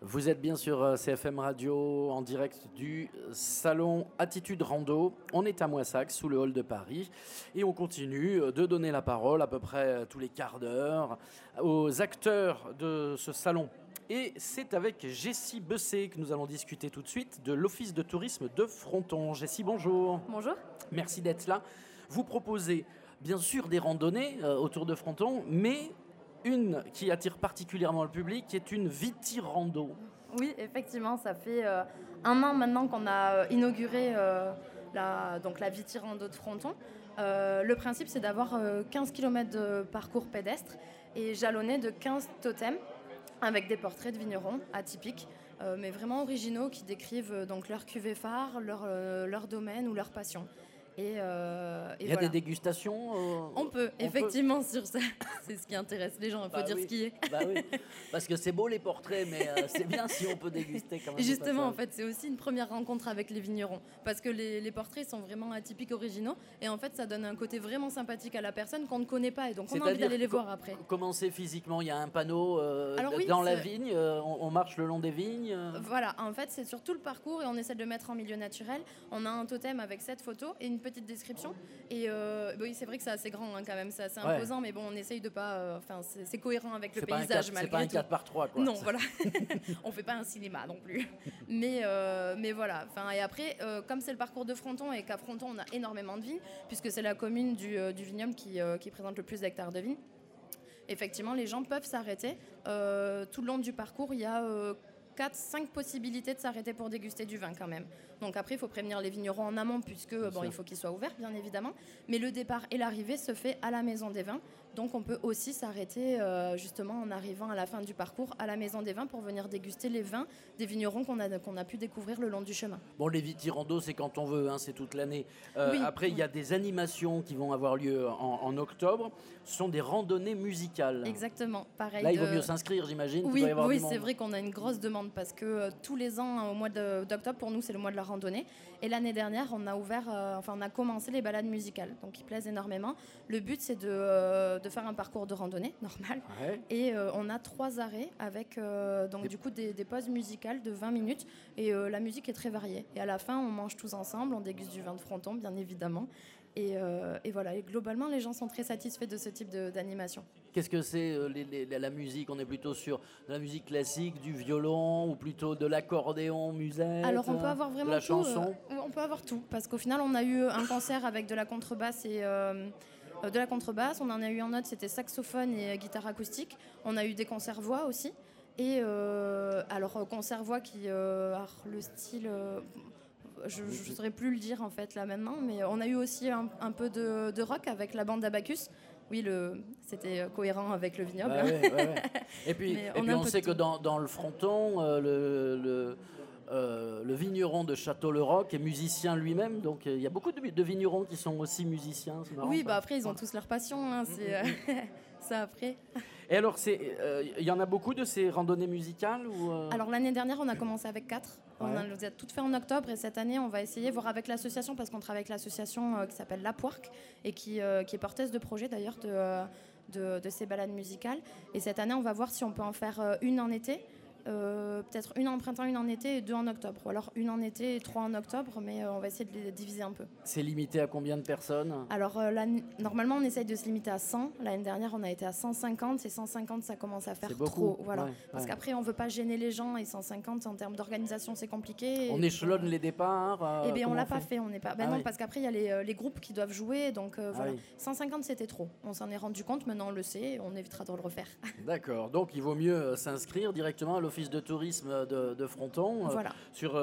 Vous êtes bien sur CFM Radio en direct du salon Attitude Rando. On est à Moissac, sous le hall de Paris. Et on continue de donner la parole à peu près tous les quarts d'heure aux acteurs de ce salon. Et c'est avec Jessie Bessé que nous allons discuter tout de suite de l'Office de tourisme de Fronton. Jessie, bonjour. Bonjour. Merci d'être là. Vous proposez bien sûr des randonnées autour de Fronton, mais une qui attire particulièrement le public, qui est une vitirando. Oui, effectivement, ça fait un an maintenant qu'on a inauguré la vitirando de Fronton. Le principe, c'est d'avoir 15 km de parcours pédestre et jalonné de 15 totems avec des portraits de vignerons atypiques, mais vraiment originaux, qui décrivent donc leur cuvée phare, leur domaine ou leur passion. Il y a des dégustations On peut, effectivement, sur ça. C'est ce qui intéresse les gens, il faut dire ce qui est. Oui. Parce que c'est beau les portraits, mais c'est bien si on peut déguster quand même. Et justement, en fait, c'est aussi une première rencontre avec les vignerons. Parce que les portraits sont vraiment atypiques, originaux. Et en fait, ça donne un côté vraiment sympathique à la personne qu'on ne connaît pas. Et donc, on a envie d'aller les voir après. Comment c'est physiquement? Il y a un panneau dans la vigne, on marche le long des vignes. Voilà, en fait, c'est sur tout le parcours et on essaie de le mettre en milieu naturel. On a un totem avec 7 photos et une petite description. Et oui, c'est vrai que c'est assez grand quand même, c'est assez imposant, mais bon, on essaye de pas. C'est cohérent avec le paysage malgré tout. C'est pas un 4x3, quoi. Non, voilà. On fait pas un cinéma non plus. Mais voilà. Et après, comme c'est le parcours de Fronton et qu'à Fronton on a énormément de vignes, puisque c'est la commune du vignoble qui présente le plus d'hectares de vignes. Effectivement, les gens peuvent s'arrêter. Tout le long du parcours, il y a 4-5 possibilités de s'arrêter pour déguster du vin quand même. Donc après, il faut prévenir les vignerons en amont, puisque il faut qu'ils soient ouverts, bien évidemment. Mais le départ et l'arrivée se fait à la Maison des Vins. Donc on peut aussi s'arrêter justement en arrivant à la fin du parcours à la Maison des Vins pour venir déguster les vins des vignerons qu'on a pu découvrir le long du chemin. Bon, les vitirandos, c'est quand on veut, c'est toute l'année. Oui. Après, il y a des animations qui vont avoir lieu en octobre. Ce sont des randonnées musicales. Exactement, pareil. Là, il vaut mieux s'inscrire, j'imagine. Oui, c'est vrai qu'on a une grosse demande parce que tous les ans, au mois d'octobre, pour nous, c'est le mois de la randonnée. Et l'année dernière, on a commencé les balades musicales, donc qui plaisent énormément. Le but, c'est de faire un parcours de randonnée normal. Ouais. Et on a 3 arrêts avec des pauses musicales de 20 minutes. Et la musique est très variée. Et à la fin, on mange tous ensemble, on déguste du vin de Fronton, bien évidemment. Et voilà, et globalement, les gens sont très satisfaits de ce type d'animation. Qu'est-ce que c'est la musique? On est plutôt sur de la musique classique, du violon, ou plutôt de l'accordéon, musette? Alors on peut avoir vraiment de la tout, chanson on peut avoir tout, parce qu'au final, on a eu un concert avec de la contrebasse et de la contrebasse. On en a eu un autre, c'était saxophone et guitare acoustique. On a eu des concerts voix aussi. Et concert voix qui le style... je ne saurais plus le dire en fait là maintenant, mais on a eu aussi un peu de rock avec la bande d'Abacus. Oui, c'était cohérent avec le vignoble. Ouais. Et puis on sait que dans le Fronton, le vigneron de Château-le-Roc est musicien lui-même, donc il y a beaucoup de vignerons qui sont aussi musiciens. C'est marrant, oui, après ils ont tous leur passion, c'est ça après. Et alors, il y en a beaucoup de ces randonnées musicales ou Alors l'année dernière, on a commencé avec 4. On les a toutes fait en octobre et cette année, on va essayer, voir avec l'association, parce qu'on travaille avec l'association qui s'appelle La Poirque et qui est porteuse de projet d'ailleurs de ces balades musicales. Et cette année, on va voir si on peut en faire une en été. Peut-être une en printemps, une en été et 2 en octobre. Ou alors une en été et 3 en octobre, mais on va essayer de les diviser un peu. C'est limité à combien de personnes? Alors normalement on essaye de se limiter à 100. L'année dernière on a été à 150. Et 150 ça commence à faire trop. Voilà. Parce qu'après on veut pas gêner les gens et 150 en termes d'organisation c'est compliqué. On échelonne les départs. Eh bien on l'a pas fait. On n'est pas. Non, parce qu'après il y a les groupes qui doivent jouer. Donc voilà. 150 c'était trop. On s'en est rendu compte. Maintenant on le sait. On évitera de le refaire. D'accord. Donc il vaut mieux s'inscrire directement à l'Office de tourisme de Fronton sur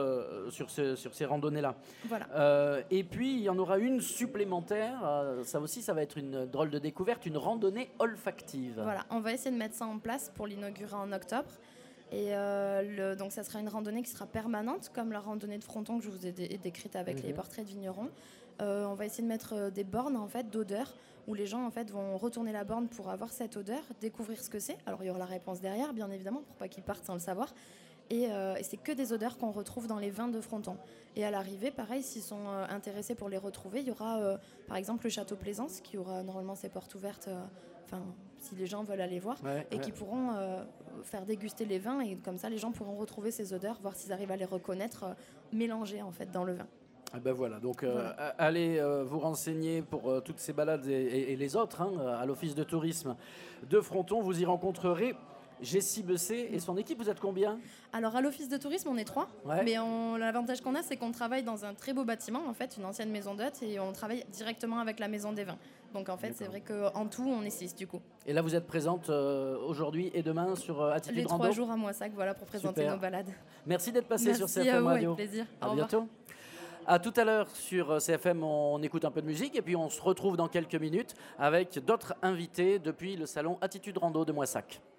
ces randonnées-là. Voilà. Et puis, il y en aura une supplémentaire. Ça aussi, ça va être une drôle de découverte, une randonnée olfactive. Voilà, on va essayer de mettre ça en place pour l'inaugurer en octobre. Et donc ça sera une randonnée qui sera permanente, comme la randonnée de Fronton que je vous ai décrite avec les portraits de vignerons. On va essayer de mettre des bornes en fait d'odeur, où les gens en fait vont retourner la borne pour avoir cette odeur, découvrir ce que c'est. Alors il y aura la réponse derrière, bien évidemment, pour pas qu'ils partent sans le savoir. Et c'est que des odeurs qu'on retrouve dans les vins de Fronton. Et à l'arrivée, pareil, s'ils sont intéressés pour les retrouver, il y aura par exemple le Château Plaisance qui aura normalement ses portes ouvertes si les gens veulent aller voir, qui pourront faire déguster les vins, et comme ça les gens pourront retrouver ces odeurs, voir s'ils arrivent à les reconnaître mélangées en fait dans le vin. Et ben voilà, donc allez vous renseigner pour toutes ces balades et les autres à l'Office de tourisme de Fronton. Vous y rencontrerez Jessie Bessé et son équipe. Vous êtes combien? Alors à l'Office de tourisme, on est 3, mais l'avantage qu'on a, c'est qu'on travaille dans un très beau bâtiment, en fait, une ancienne maison d'hôtes, et on travaille directement avec la Maison des Vins. Donc en fait, c'est vrai qu'en tout, on est 6 du coup. Et là, vous êtes présente aujourd'hui et demain sur Attitude Rando? Les 3 jours à Moissac, voilà, pour présenter nos balades. Merci d'être passé sur CFM Radio. Avec plaisir. À bientôt. À tout à l'heure sur CFM, on écoute un peu de musique et puis on se retrouve dans quelques minutes avec d'autres invités depuis le salon Attitude Rando de Moissac.